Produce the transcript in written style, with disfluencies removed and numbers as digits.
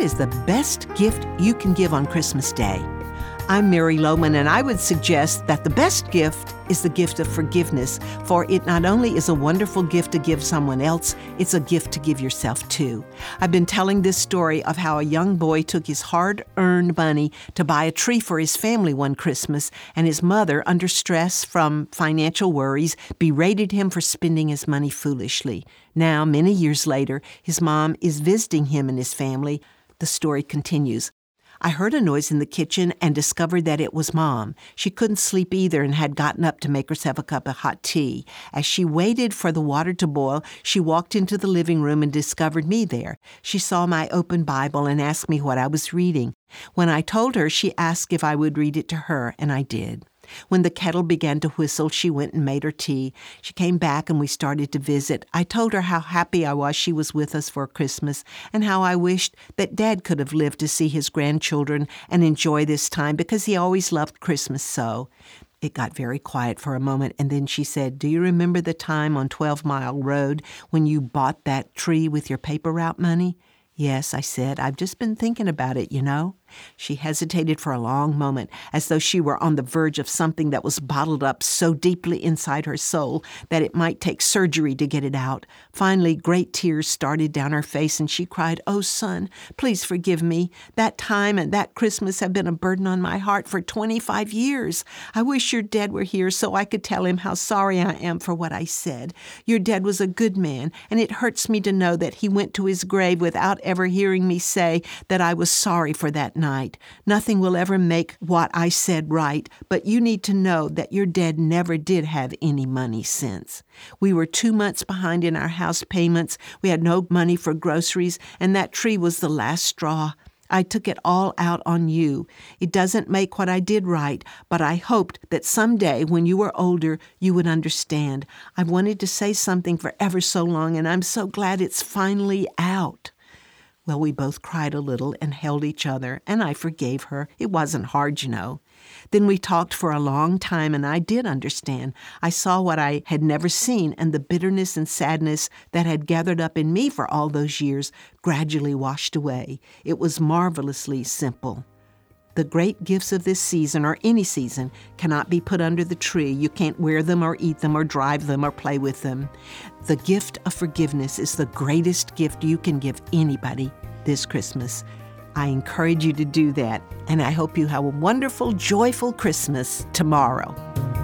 is the best gift you can give on Christmas Day? I'm Mary Lohman, and I would suggest that the best gift is the gift of forgiveness, for it not only is a wonderful gift to give someone else, it's a gift to give yourself too. I've been telling this story of how a young boy took his hard-earned money to buy a tree for his family one Christmas, and his mother, under stress from financial worries, berated him for spending his money foolishly. Now, many years later, his mom is visiting him and his family. The story continues. I heard a noise in the kitchen and discovered that it was Mom. She couldn't sleep either and had gotten up to make herself a cup of hot tea. As she waited for the water to boil, she walked into the living room and discovered me there. She saw my open Bible and asked me what I was reading. When I told her, she asked if I would read it to her, and I did. When the kettle began to whistle, she went and made her tea. She came back and we started to visit. I told her how happy I was she was with us for Christmas and how I wished that Dad could have lived to see his grandchildren and enjoy this time because he always loved Christmas so. It got very quiet for a moment, and then she said, "Do you remember the time on 12 Mile Road when you bought that tree with your paper route money?" "Yes," I said. "I've just been thinking about it, you know." She hesitated for a long moment, as though she were on the verge of something that was bottled up so deeply inside her soul that it might take surgery to get it out. Finally, great tears started down her face, and she cried, "Oh, son, please forgive me. That time and that Christmas have been a burden on my heart for 25 years. I wish your dad were here so I could tell him how sorry I am for what I said. Your dad was a good man, and it hurts me to know that he went to his grave without ever hearing me say that I was sorry for that night. Nothing will ever make what I said right, but you need to know that your dad never did have any money since. We were 2 months behind in our house payments. We had no money for groceries, and that tree was the last straw. I took it all out on you. It doesn't make what I did right, but I hoped that someday when you were older, you would understand. I've wanted to say something for ever so long, and I'm so glad it's finally out." Well, we both cried a little and held each other, and I forgave her. It wasn't hard, you know. Then we talked for a long time, and I did understand. I saw what I had never seen, and the bitterness and sadness that had gathered up in me for all those years gradually washed away. It was marvelously simple. The great gifts of this season, or any season, cannot be put under the tree. You can't wear them or eat them or drive them or play with them. The gift of forgiveness is the greatest gift you can give anybody this Christmas. I encourage you to do that, and I hope you have a wonderful, joyful Christmas tomorrow.